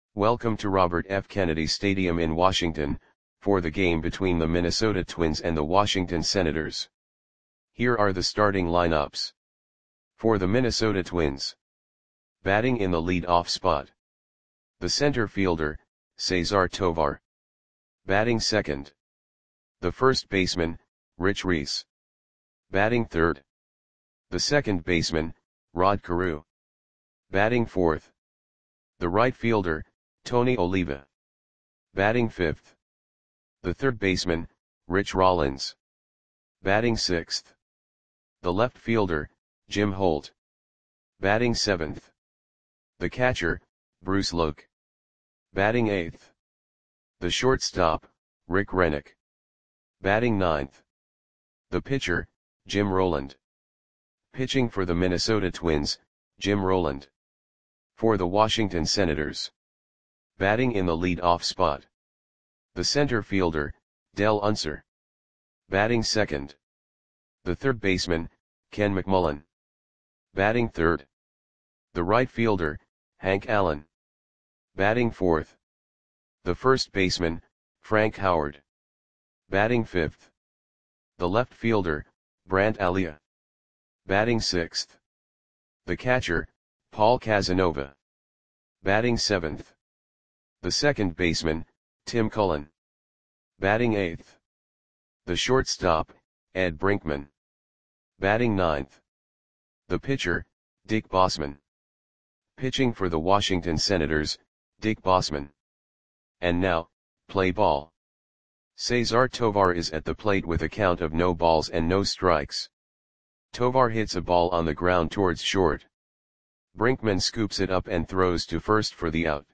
Welcome to Robert F. Kennedy Stadium in Washington, for the game between the Minnesota Twins and the Washington Senators. Here are the starting lineups. For the Minnesota Twins. Batting in the lead-off spot. The center fielder, Cesar Tovar. Batting second. The first baseman, Rich Reese. Batting third. The second baseman, Rod Carew. Batting fourth. The right fielder, Tony Oliva. Batting fifth. The third baseman, Rich Rollins. Batting sixth. The left fielder, Jim Holt. Batting seventh. The catcher, Bruce Luke. Batting eighth. The shortstop, Rick Rennick. Batting ninth. The pitcher, Jim Rowland. Pitching for the Minnesota Twins, Jim Rowland. For the Washington Senators. Batting in the lead-off spot. The center fielder, Dell Unser. Batting second. The third baseman, Ken McMullen. Batting third. The right fielder, Hank Allen. Batting fourth. The first baseman, Frank Howard. Batting fifth. The left fielder, Brandt Alia. Batting sixth. The catcher, Paul Casanova. Batting seventh. The second baseman, Tim Cullen. Batting eighth. The shortstop, Ed Brinkman. Batting ninth. The pitcher, Dick Bosman. Pitching for the Washington Senators, Dick Bosman. And now, play ball. Cesar Tovar is at the plate with a count of no balls and no strikes. Tovar hits a ball on the ground towards short. Brinkman scoops it up and throws to first for the out.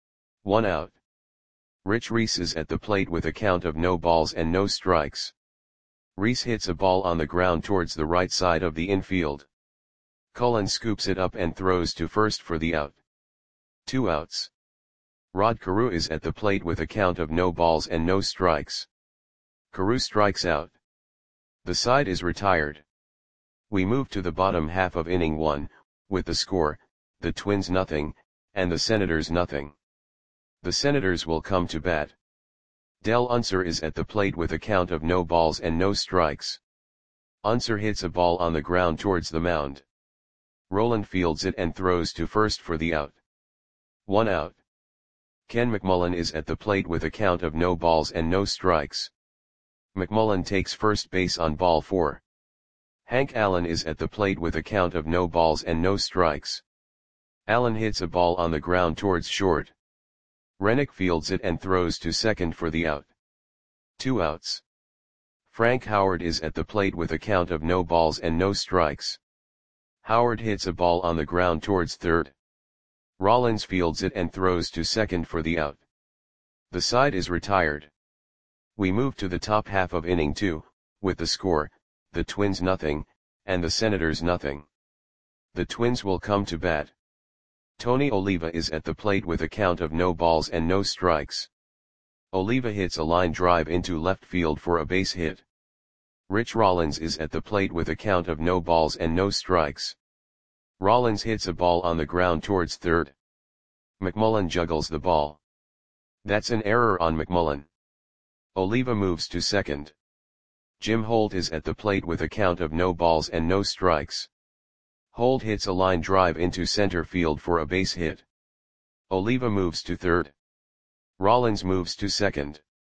1 out. Rich Reese is at the plate with a count of no balls and no strikes. Reese hits a ball on the ground towards the right side of the infield. Cullen scoops it up and throws to first for the out. 2 outs. Rod Carew is at the plate with a count of no balls and no strikes. Carew strikes out. The side is retired. We move to the bottom half of inning 1, with the score, the Twins nothing, and the Senators nothing. The Senators will come to bat. Dell Unser is at the plate with a count of no balls and no strikes. Unser hits a ball on the ground towards the mound. Rowland fields it and throws to first for the out. 1 out. Ken McMullen is at the plate with a count of no balls and no strikes. McMullen takes first base on ball 4. Hank Allen is at the plate with a count of no balls and no strikes. Allen hits a ball on the ground towards short. Rennick fields it and throws to second for the out. 2 outs. Frank Howard is at the plate with a count of no balls and no strikes. Howard hits a ball on the ground towards third. Rollins fields it and throws to second for the out. The side is retired. We move to the top half of inning 2, with the score, the Twins nothing, and the Senators nothing. The Twins will come to bat. Tony Oliva is at the plate with a count of no balls and no strikes. Oliva hits a line drive into left field for a base hit. Rich Rollins is at the plate with a count of no balls and no strikes. Rollins hits a ball on the ground towards third. McMullen juggles the ball. That's an error on McMullen. Oliva moves to second. Jim Holt is at the plate with a count of no balls and no strikes. Holt hits a line drive into center field for a base hit. Oliva moves to third. Rollins moves to second.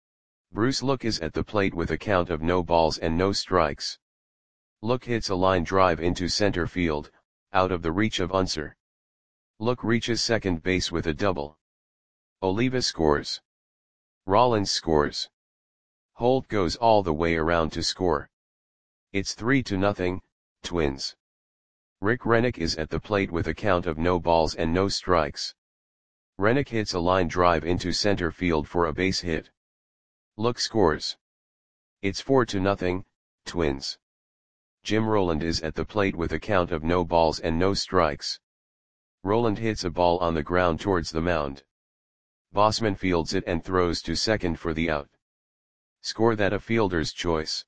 Bruce Luke is at the plate with a count of no balls and no strikes. Luke hits a line drive into center field, out of the reach of Unser. Luke reaches second base with a double. Oliva scores. Rollins scores. Holt goes all the way around to score. It's 3-0, Twins. Rick Rennick is at the plate with a count of no balls and no strikes. Rennick hits a line drive into center field for a base hit. Luke scores. It's 4-0, Twins. Jim Rowland is at the plate with a count of no balls and no strikes. Rowland hits a ball on the ground towards the mound. Bosman fields it and throws to second for the out. Score that a fielder's choice.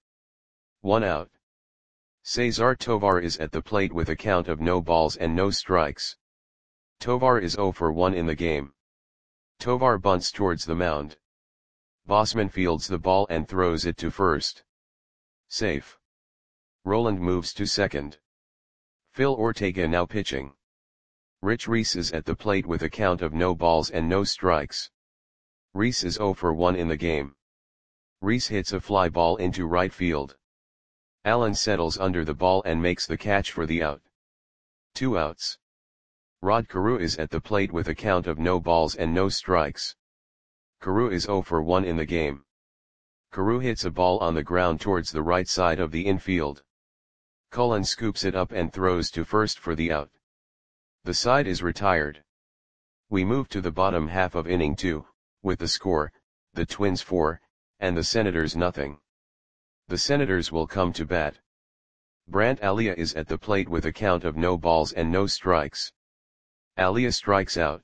1 out. Cesar Tovar is at the plate with a count of no balls and no strikes. Tovar is 0 for 1 in the game. Tovar bunts towards the mound. Bosman fields the ball and throws it to first. Safe. Roland moves to second. Phil Ortega now pitching. Rich Reese is at the plate with a count of no balls and no strikes. Reese is 0 for 1 in the game. Reese hits a fly ball into right field. Allen settles under the ball and makes the catch for the out. 2 outs. Rod Carew is at the plate with a count of no balls and no strikes. Carew is 0 for 1 in the game. Carew hits a ball on the ground towards the right side of the infield. Cullen scoops it up and throws to first for the out. The side is retired. We move to the bottom half of inning 2, with the score, the Twins 4, and the Senators nothing. The Senators will come to bat. Brant Alia is at the plate with a count of no balls and no strikes. Alia strikes out.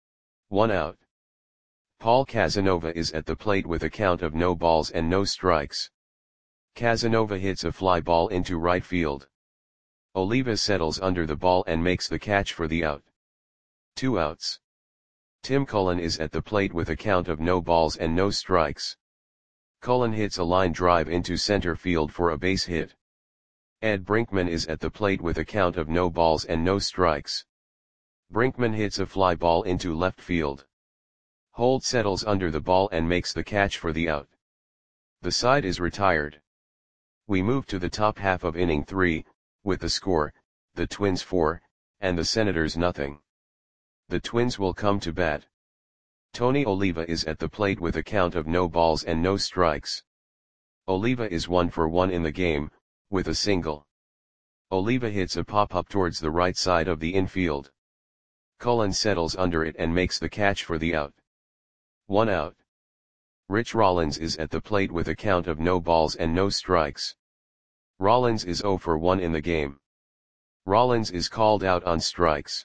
1 out. Paul Casanova is at the plate with a count of no balls and no strikes. Casanova hits a fly ball into right field. Oliva settles under the ball and makes the catch for the out. 2 outs. Tim Cullen is at the plate with a count of no balls and no strikes. Cullen hits a line drive into center field for a base hit. Ed Brinkman is at the plate with a count of no balls and no strikes. Brinkman hits a fly ball into left field. Holt settles under the ball and makes the catch for the out. The side is retired. We move to the top half of inning 3, with the score, the Twins 4, and the Senators nothing. The Twins will come to bat. Tony Oliva is at the plate with a count of no balls and no strikes. Oliva is 1 for 1 in the game, with a single. Oliva hits a pop-up towards the right side of the infield. Cullen settles under it and makes the catch for the out. 1 out. Rich Rollins is at the plate with a count of no balls and no strikes. Rollins is 0 for 1 in the game. Rollins is called out on strikes.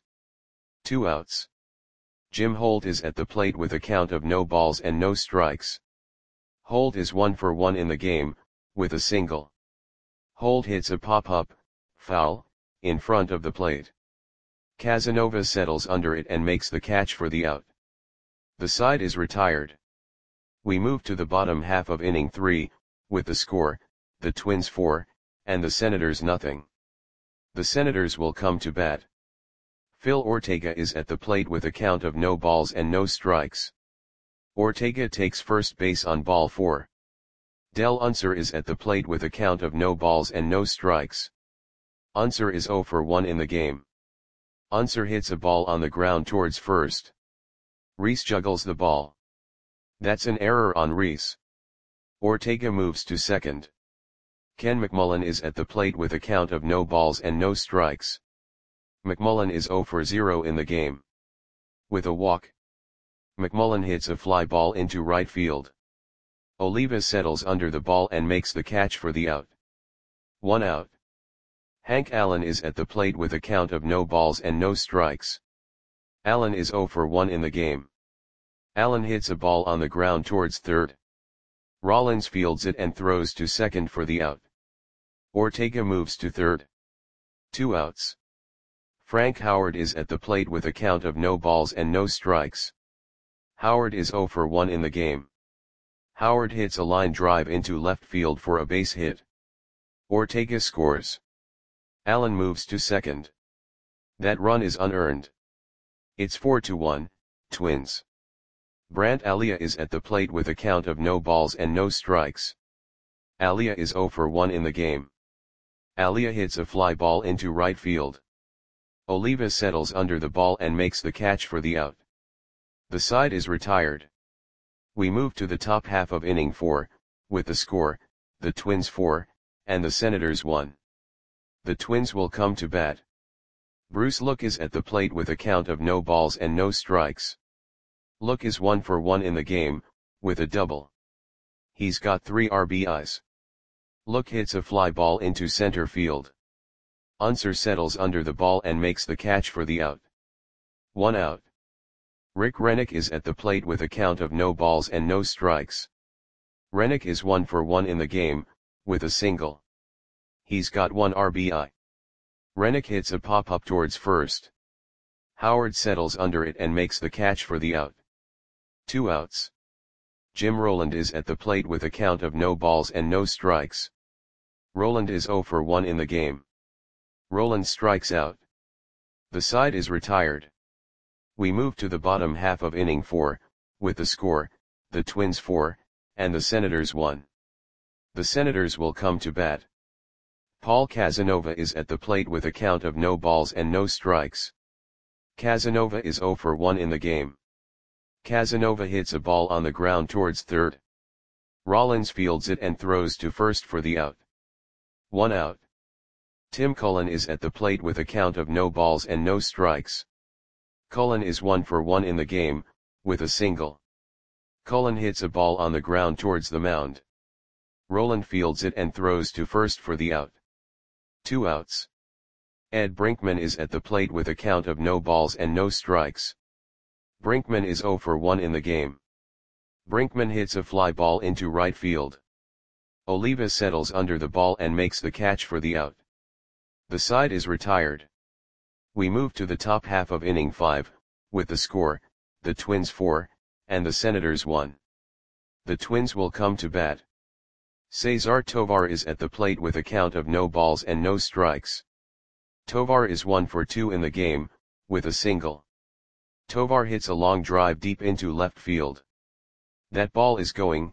2 outs. Jim Holt is at the plate with a count of no balls and no strikes. Holt is 1 for 1 in the game, with a single. Holt hits a pop-up, foul, in front of the plate. Casanova settles under it and makes the catch for the out. The side is retired. We move to the bottom half of inning 3, with the score, the Twins 4, and the Senators nothing. The Senators will come to bat. Phil Ortega is at the plate with a count of no balls and no strikes. Ortega takes first base on ball 4. Del Unser is at the plate with a count of no balls and no strikes. Unser is 0 for 1 in the game. Unser hits a ball on the ground towards first. Reese juggles the ball. That's an error on Reese. Ortega moves to second. Ken McMullen is at the plate with a count of no balls and no strikes. McMullen is 0 for 0 in the game. With a walk, McMullen hits a fly ball into right field. Oliva settles under the ball and makes the catch for the out. 1 out. Hank Allen is at the plate with a count of no balls and no strikes. Allen is 0 for 1 in the game. Allen hits a ball on the ground towards third. Rollins fields it and throws to second for the out. Ortega moves to third. 2 outs. Frank Howard is at the plate with a count of no balls and no strikes. Howard is 0 for 1 in the game. Howard hits a line drive into left field for a base hit. Ortega scores. Allen moves to second. That run is unearned. It's 4-1, Twins. Brant Alia is at the plate with a count of no balls and no strikes. Alia is 0 for 1 in the game. Alia hits a fly ball into right field. Oliva settles under the ball and makes the catch for the out. The side is retired. We move to the top half of inning 4, with the score, the Twins 4, and the Senators 1. The Twins will come to bat. Bruce Look is at the plate with a count of no balls and no strikes. Look is 1 for 1 in the game, with a double. He's got 3 RBIs. Look hits a fly ball into center field. Unser settles under the ball and makes the catch for the out. 1 out. Rick Rennick is at the plate with a count of no balls and no strikes. Rennick is 1 for 1 in the game, with a single. He's got 1 RBI. Rennick hits a pop-up towards first. Howard settles under it and makes the catch for the out. 2 outs. Jim Roland is at the plate with a count of no balls and no strikes. Roland is 0 for 1 in the game. Roland strikes out. The side is retired. We move to the bottom half of inning 4, with the score, the Twins 4, and the Senators 1. The Senators will come to bat. Paul Casanova is at the plate with a count of no balls and no strikes. Casanova is 0 for 1 in the game. Casanova hits a ball on the ground towards third. Rollins fields it and throws to first for the out. 1 out. Tim Cullen is at the plate with a count of no balls and no strikes. Cullen is 1 for 1 in the game, with a single. Cullen hits a ball on the ground towards the mound. Roland fields it and throws to first for the out. 2 outs. Ed Brinkman is at the plate with a count of no balls and no strikes. Brinkman is 0 for 1 in the game. Brinkman hits a fly ball into right field. Oliva settles under the ball and makes the catch for the out. The side is retired. We move to the top half of inning 5, with the score, the Twins 4, and the Senators 1. The Twins will come to bat. Cesar Tovar is at the plate with a count of no balls and no strikes. Tovar is 1 for 2 in the game, with a single. Tovar hits a long drive deep into left field. That ball is gone.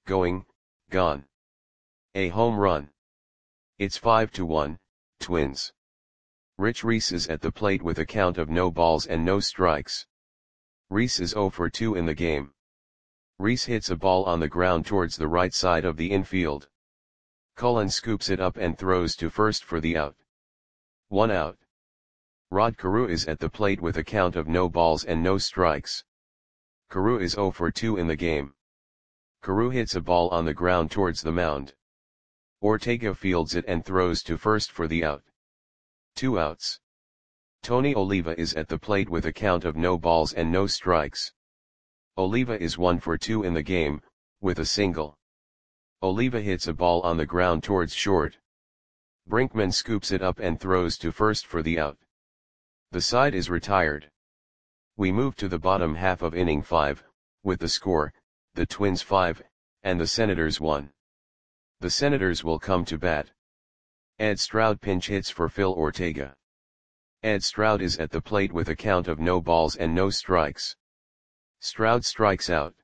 A home run. It's 5-1, Twins. Rich Reese is at the plate with a count of no balls and no strikes. Reese is 0 for 2 in the game. Reese hits a ball on the ground towards the right side of the infield. Cullen scoops it up and throws to first for the out. 1 out. Rod Carew is at the plate with a count of no balls and no strikes. Carew is 0 for 2 in the game. Carew hits a ball on the ground towards the mound. Ortega fields it and throws to first for the out. 2 outs. Tony Oliva is at the plate with a count of no balls and no strikes. Oliva is 1 for 2 in the game, with a single. Oliva hits a ball on the ground towards short. Brinkman scoops it up and throws to first for the out. The side is retired. We move to the bottom half of inning 5, with the score, the Twins 5, and the Senators 1. The Senators will come to bat. Ed Stroud pinch hits for Phil Ortega. Ed Stroud is at the plate with a count of no balls and no strikes. Stroud strikes out.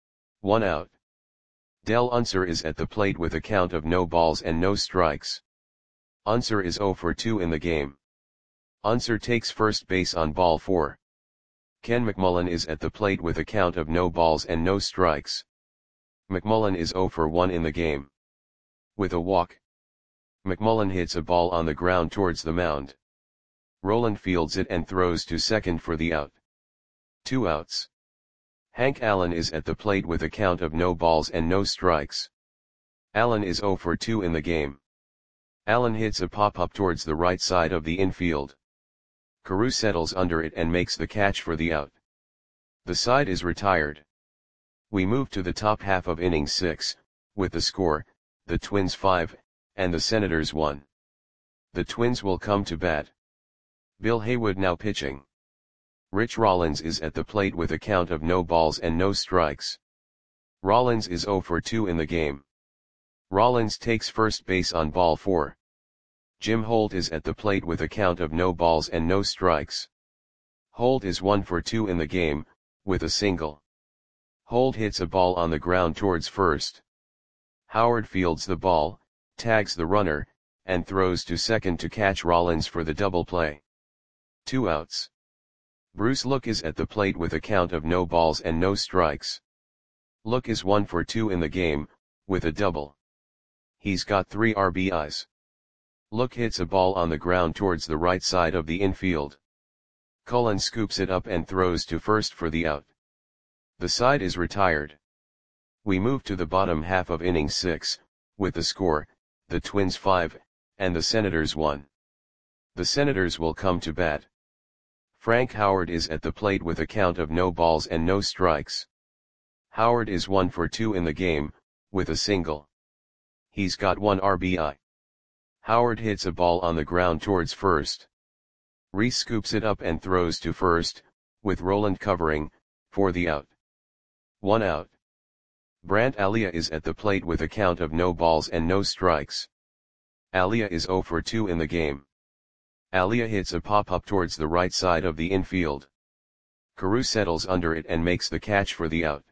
1 out. Del Unser is at the plate with a count of no balls and no strikes. Unser is 0 for 2 in the game. Unser takes first base on ball 4. Ken McMullen is at the plate with a count of no balls and no strikes. McMullen is 0 for 1 in the game. With a walk. McMullen hits a ball on the ground towards the mound. Roland fields it and throws to second for the out. 2 outs. Hank Allen is at the plate with a count of no balls and no strikes. Allen is 0 for 2 in the game. Allen hits a pop-up towards the right side of the infield. Carew settles under it and makes the catch for the out. The side is retired. We move to the top half of inning 6, with the score, the Twins 5, and the Senators 1. The Twins will come to bat. Bill Haywood now pitching. Rich Rollins is at the plate with a count of no balls and no strikes. Rollins is 0 for 2 in the game. Rollins takes first base on ball 4. Jim Holt is at the plate with a count of no balls and no strikes. Holt is 1 for 2 in the game, with a single. Holt hits a ball on the ground towards first. Howard fields the ball, tags the runner, and throws to second to catch Rollins for the double play. 2 outs. Bruce Look is at the plate with a count of no balls and no strikes. Look is 1 for 2 in the game, with a double. He's got 3 RBIs. Look hits a ball on the ground towards the right side of the infield. Cullen scoops it up and throws to first for the out. The side is retired. We move to the bottom half of inning 6, with the score, the Twins 5, and the Senators 1. The Senators will come to bat. Frank Howard is at the plate with a count of no balls and no strikes. Howard is 1 for 2 in the game, with a single. He's got 1 RBI. Howard hits a ball on the ground towards first. Reese scoops it up and throws to first, with Roland covering, for the out. 1 out. Brant Alia is at the plate with a count of no balls and no strikes. Alia is 0 for 2 in the game. Alia hits a pop-up towards the right side of the infield. Carew settles under it and makes the catch for the out.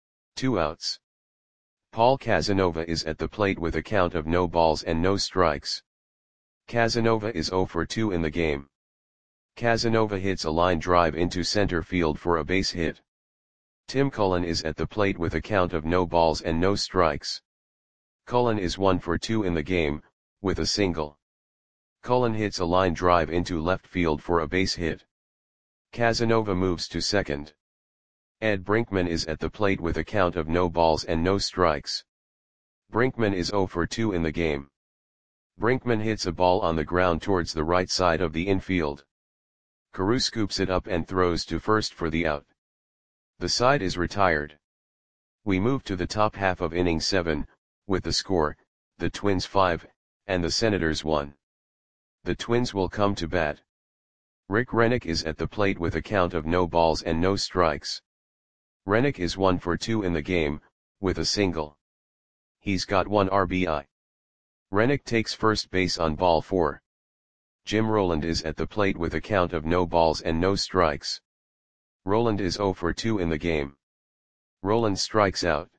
2 outs. Paul Casanova is at the plate with a count of no balls and no strikes. Casanova is 0 for 2 in the game. Casanova hits a line drive into center field for a base hit. Tim Cullen is at the plate with a count of no balls and no strikes. Cullen is 1 for 2 in the game, with a single. Cullen hits a line drive into left field for a base hit. Casanova moves to second. Ed Brinkman is at the plate with a count of no balls and no strikes. Brinkman is 0 for 2 in the game. Brinkman hits a ball on the ground towards the right side of the infield. Carew scoops it up and throws to first for the out. The side is retired. We move to the top half of inning 7, with the score, the Twins 5, and the Senators 1. The Twins will come to bat. Rick Rennick is at the plate with a count of no balls and no strikes. Rennick is 1 for 2 in the game, with a single. He's got 1 RBI. Rennick takes first base on ball 4. Jim Rowland is at the plate with a count of no balls and no strikes. Rowland is 0 for 2 in the game. Rowland strikes out.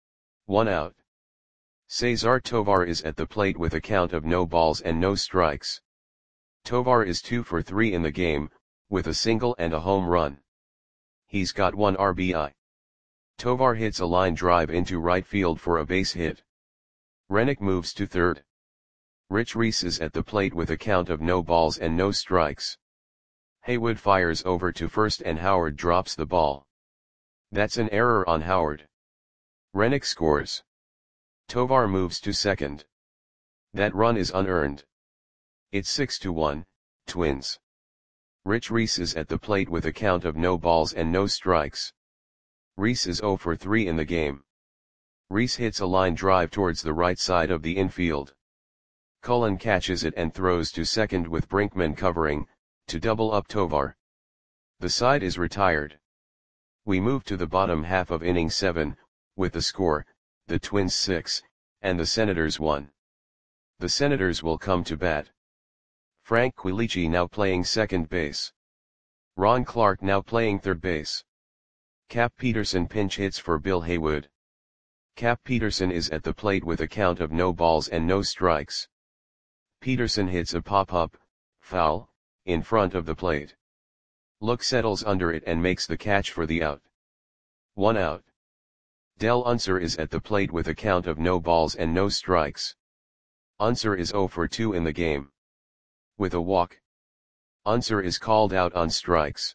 1 out. Cesar Tovar is at the plate with a count of no balls and no strikes. Tovar is 2 for 3 in the game, with a single and a home run. He's got 1 RBI. Tovar hits a line drive into right field for a base hit. Rennick moves to third. Rich Reese is at the plate with a count of no balls and no strikes. Haywood fires over to first and Howard drops the ball. That's an error on Howard. Rennick scores. Tovar moves to second. That run is unearned. It's 6-1, Twins. Rich Reese is at the plate with a count of no balls and no strikes. Reese is 0 for 3 in the game. Reese hits a line drive towards the right side of the infield. Cullen catches it and throws to second with Brinkman covering, to double up Tovar. The side is retired. We move to the bottom half of inning 7, with the score, the Twins 6, and the Senators 1. The Senators will come to bat. Frank Quilici now playing second base. Ron Clark now playing third base. Cap Peterson pinch hits for Bill Haywood. Cap Peterson is at the plate with a count of no balls and no strikes. Peterson hits a pop-up, foul, in front of the plate. Look settles under it and makes the catch for the out. 1 out. Del Unser is at the plate with a count of no balls and no strikes. Unser is 0 for 2 in the game. With a walk. Unser is called out on strikes.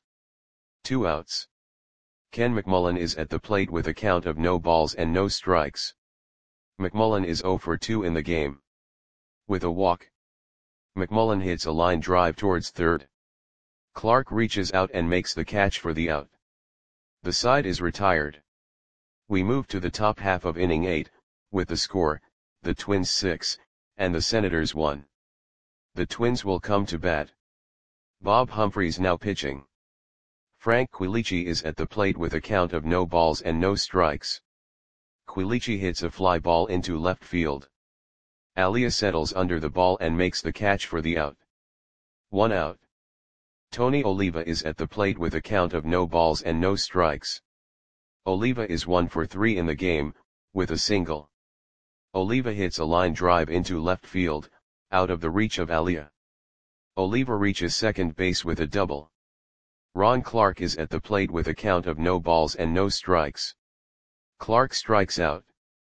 2 outs. Ken McMullen is at the plate with a count of no balls and no strikes. McMullen is 0 for 2 in the game. With a walk. McMullen hits a line drive towards third. Clark reaches out and makes the catch for the out. The side is retired. We move to the top half of inning 8, with the score, the Twins 6, and the Senators 1. The Twins will come to bat. Bob Humphreys now pitching. Frank Quilici is at the plate with a count of no balls and no strikes. Quilici hits a fly ball into left field. Alia settles under the ball and makes the catch for the out. 1 out. Tony Oliva is at the plate with a count of no balls and no strikes. Oliva is 1 for 3 in the game, with a single. Oliva hits a line drive into left field, out of the reach of Alia. Oliva reaches second base with a double. Ron Clark is at the plate with a count of no balls and no strikes. Clark strikes out.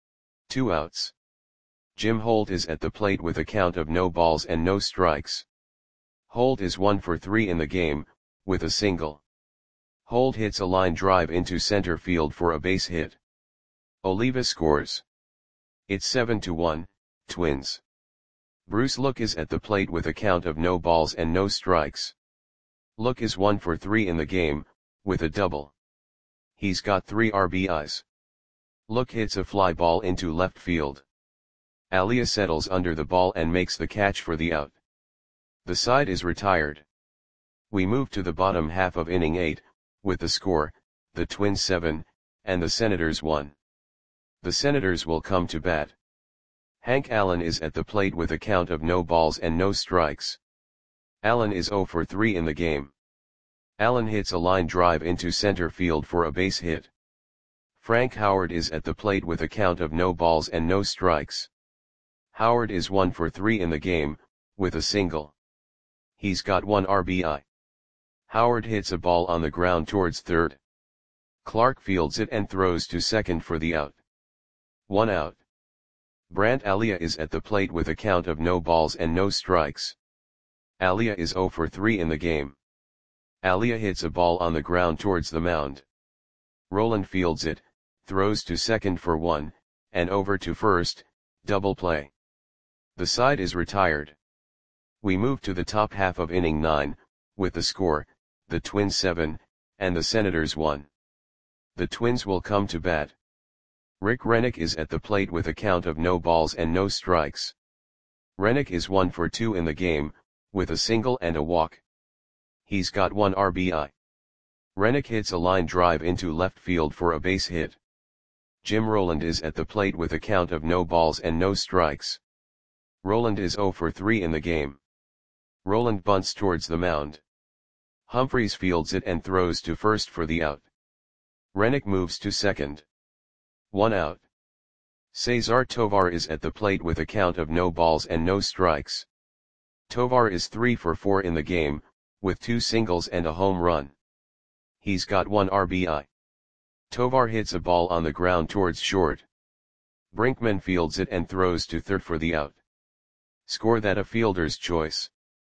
2 outs. Jim Holt is at the plate with a count of no balls and no strikes. Holt is 1 for 3 in the game, with a single. Holt hits a line drive into center field for a base hit. Oliva scores. It's 7-1, Twins. Bruce Look is at the plate with a count of no balls and no strikes. Look is 1 for 3 in the game, with a double. He's got 3 RBIs. Look hits a fly ball into left field. Alia settles under the ball and makes the catch for the out. The side is retired. We move to the bottom half of inning 8, with the score, the Twins 7, and the Senators 1. The Senators will come to bat. Hank Allen is at the plate with a count of no balls and no strikes. Allen is 0 for 3 in the game. Allen hits a line drive into center field for a base hit. Frank Howard is at the plate with a count of no balls and no strikes. Howard is 1 for 3 in the game, with a single. He's got 1 RBI. Howard hits a ball on the ground towards third. Clark fields it and throws to second for the out. 1 out. Brandt Alia is at the plate with a count of no balls and no strikes. Alia is 0 for 3 in the game. Alia hits a ball on the ground towards the mound. Roland fields it, throws to second for 1, and over to first, double play. The side is retired. We move to the top half of inning 9, with the score, the Twins 7, and the Senators 1. The Twins will come to bat. Rick Rennick is at the plate with a count of no balls and no strikes. Rennick is 1 for 2 in the game, with a single and a walk. He's got 1 RBI. Rennick hits a line drive into left field for a base hit. Jim Roland is at the plate with a count of no balls and no strikes. Roland is 0 for 3 in the game. Roland bunts towards the mound. Humphries fields it and throws to first for the out. Rennick moves to second. 1 out. Cesar Tovar is at the plate with a count of no balls and no strikes. Tovar is 3 for 4 in the game, with 2 singles and a home run. He's got 1 RBI. Tovar hits a ball on the ground towards short. Brinkman fields it and throws to third for the out. Score that a fielder's choice.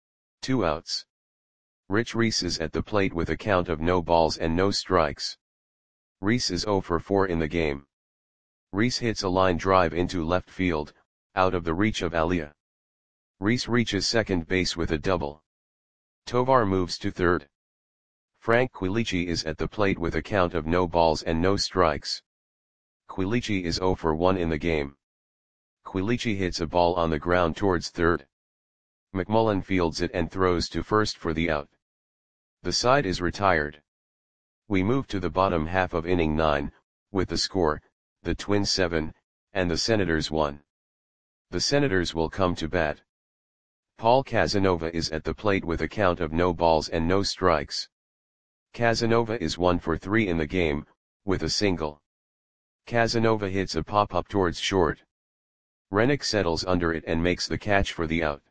2 outs. Rich Reese is at the plate with a count of no balls and no strikes. Reese is 0 for 4 in the game. Reese hits a line drive into left field, out of the reach of Alia. Reese reaches second base with a double. Tovar moves to third. Frank Quilici is at the plate with a count of no balls and no strikes. Quilici is 0 for 1 in the game. Quilici hits a ball on the ground towards third. McMullen fields it and throws to first for the out. The side is retired. We move to the bottom half of inning 9, with the score, the Twins 7, and the Senators 1. The Senators will come to bat. Paul Casanova is at the plate with a count of no balls and no strikes. Casanova is 1 for 3 in the game, with a single. Casanova hits a pop-up towards short. Rennick settles under it and makes the catch for the out.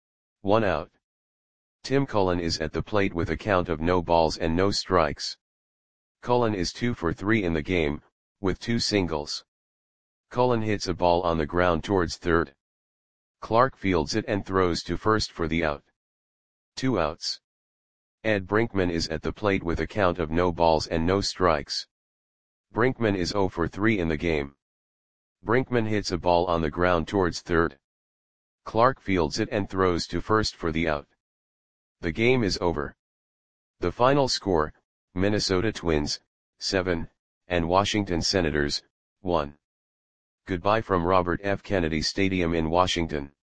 1 out. Tim Cullen is at the plate with a count of no balls and no strikes. Cullen is 2 for 3 in the game, with 2 singles. Cullen hits a ball on the ground towards third. Clark fields it and throws to first for the out. 2 outs. Ed Brinkman is at the plate with a count of no balls and no strikes. Brinkman is 0 for 3 in the game. Brinkman hits a ball on the ground towards third. Clark fields it and throws to first for the out. The game is over. The final score, Minnesota Twins, 7, and Washington Senators, 1. Goodbye from Robert F. Kennedy Stadium in Washington.